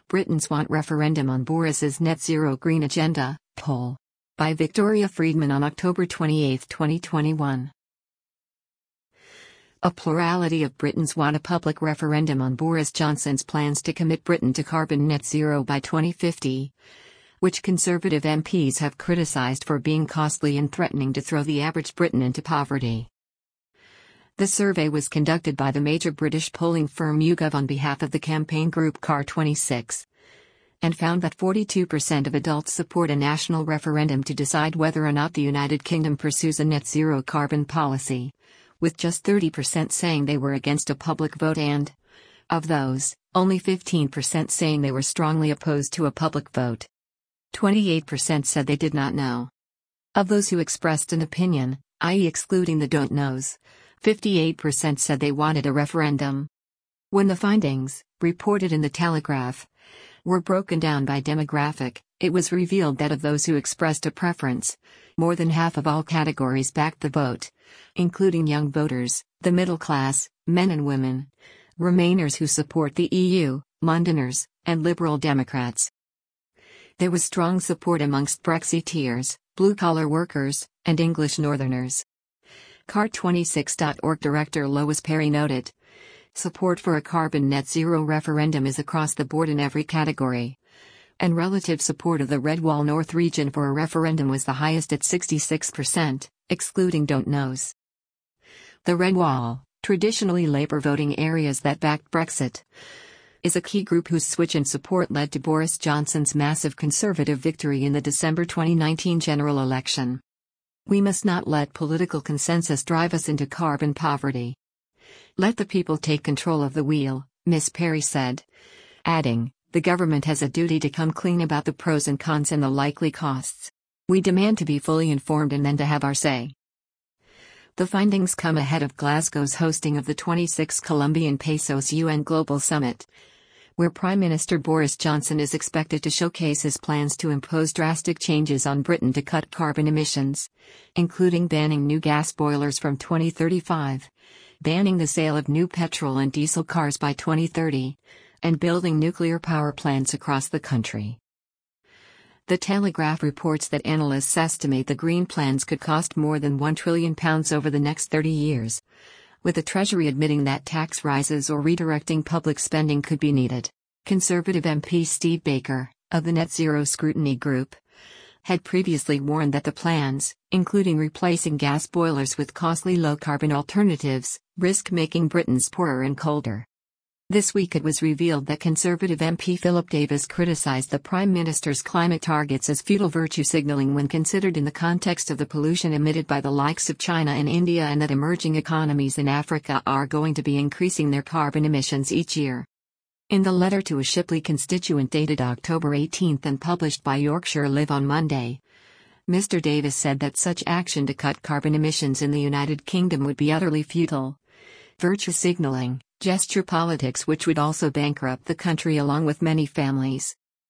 Britons want referendum on Boris's net zero green agenda, poll. By Victoria Friedman on October 28, 2021. A plurality of Britons want a public referendum on Boris Johnson's plans to commit Britain to carbon net zero by 2050, which Conservative MPs have criticised for being costly and threatening to throw the average Briton into poverty. The survey was conducted by the major British polling firm YouGov on behalf of the campaign group CAR26, and found that 42% of adults support a national referendum to decide whether or not the United Kingdom pursues a net zero carbon policy, with just 30% saying they were against a public vote and, of those, only 15% saying they were strongly opposed to a public vote. 28% said they did not know. Of those who expressed an opinion, i.e. excluding the don't knows, 58% said they wanted a referendum. When the findings, reported in the Telegraph, were broken down by demographic, it was revealed that of those who expressed a preference, more than half of all categories backed the vote, including young voters, the middle class, men and women, Remainers who support the EU, Londoners, and Liberal Democrats. There was strong support amongst Brexiteers, blue-collar workers, and English Northerners. CAR26.org director Lois Perry noted, "Support for a carbon net zero referendum is across the board in every category, and relative support of the Red Wall North region for a referendum was the highest at 66%, excluding don't knows." The Red Wall, traditionally Labour voting areas that backed Brexit, is a key group whose switch in support led to Boris Johnson's massive Conservative victory in the December 2019 general election. "We must not let political consensus drive us into carbon poverty. Let the people take control of the wheel," Ms. Perry said, adding, "The government has a duty to come clean about the pros and cons and the likely costs. We demand to be fully informed and then to have our say." The findings come ahead of Glasgow's hosting of the 26th Colombian Pesos UN Global Summit, where Prime Minister Boris Johnson is expected to showcase his plans to impose drastic changes on Britain to cut carbon emissions, including banning new gas boilers from 2035, banning the sale of new petrol and diesel cars by 2030, and building nuclear power plants across the country. The Telegraph reports that analysts estimate the Green plans could cost more than £1 trillion over the next 30 years, with the Treasury admitting that tax rises or redirecting public spending could be needed. Conservative MP Steve Baker, of the Net Zero Scrutiny Group, had previously warned that the plans, including replacing gas boilers with costly low-carbon alternatives, risk making Britons poorer and colder. This week it was revealed that Conservative MP Philip Davis criticised the Prime Minister's climate targets as futile virtue signalling when considered in the context of the pollution emitted by the likes of China and India, and that emerging economies in Africa are going to be increasing their carbon emissions each year. In the letter to a Shipley constituent dated October 18 and published by Yorkshire Live on Monday, Mr. Davis said that such action to cut carbon emissions in the United Kingdom would be utterly futile. Virtue signalling, gesture politics which would also bankrupt the country along with many families.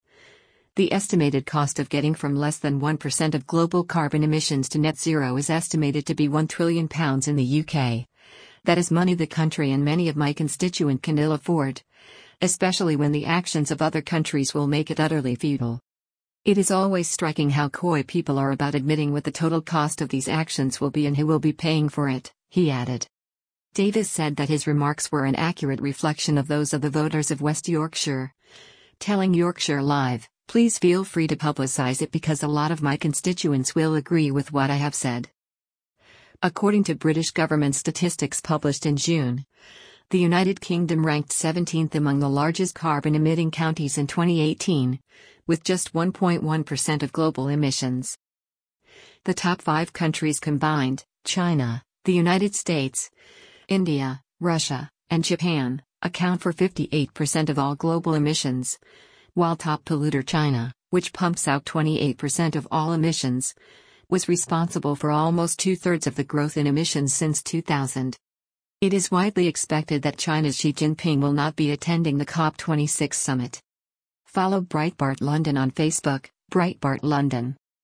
The estimated cost of getting from less than 1% of global carbon emissions to net zero is estimated to be £1 trillion in the UK. That is money the country and many of my constituents can ill afford, especially when the actions of other countries will make it utterly futile. It is always striking how coy people are about admitting what the total cost of these actions will be and who will be paying for it, he added. Davis said that his remarks were an accurate reflection of those of the voters of West Yorkshire, telling Yorkshire Live, "Please feel free to publicise it because a lot of my constituents will agree with what I have said." According to British government statistics published in June, the United Kingdom ranked 17th among the largest carbon-emitting counties in 2018, with just 1.1% of global emissions. The top 5 countries combined, China, the United States, India, Russia, and Japan, account for 58% of all global emissions, while top polluter China, which pumps out 28% of all emissions, was responsible for almost 2/3 of the growth in emissions since 2000. It is widely expected that China's Xi Jinping will not be attending the COP26 summit. Follow Breitbart London on Facebook, Breitbart London.